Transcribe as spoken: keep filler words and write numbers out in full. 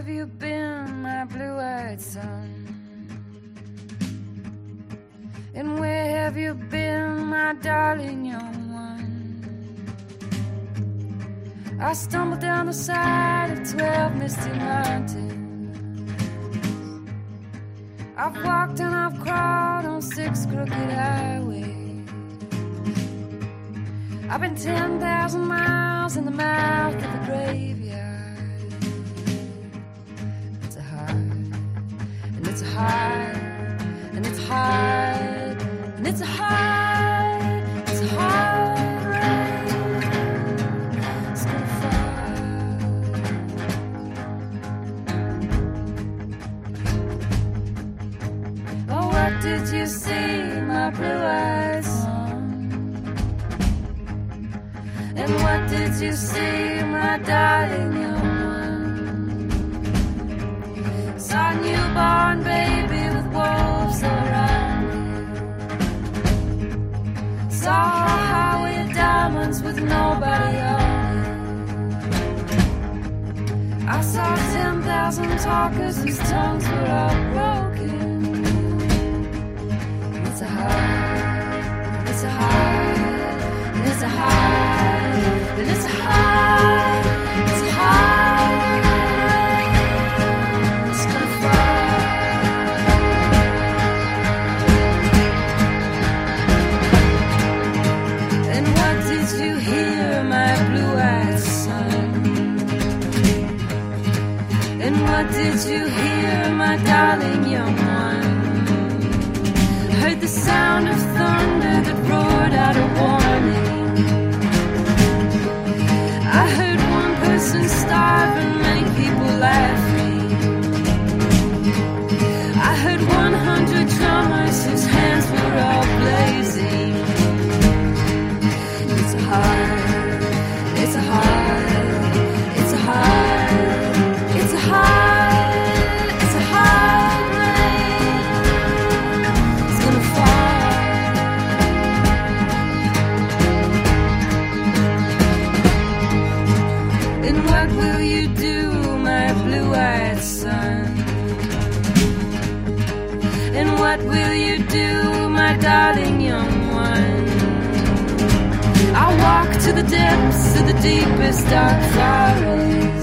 have you been, my blue-eyed son? And where have you been, my darling young one? I stumbled down the side of twelve misty mountains. I've walked and I've crawled on six crooked highways. I've been ten thousand miles in the mouth of a graveyard. It's a hard, and it's a hard, and it's hard, and it's a hard, it's a hard rain. It's gonna fall. Oh, what did you see, my blue-eyed son? And what did you see, my darling young one? Saw a newborn baby with wolves around it. Saw a highway of diamonds with nobody on it. I saw ten thousand talkers whose tongues were all broken. It's a hard, it's a hard, it's a hard. And it's hard, it's hard, it's gonna fall. And what did you hear, my blue-eyed son? And what did you hear, my darling young one? I heard the sound of thunder that roared out a warning. I heard one person starve and many people laughing. I heard one hundred drummers whose hands were all blazing. It's a hard, it's a hard, it's a hard, it's a hard, it's a hard rain. It's gonna fall. And what will you do, my blue-eyed son? And what will you do, my darling young one? I'll walk to the depths of the deepest dark forest.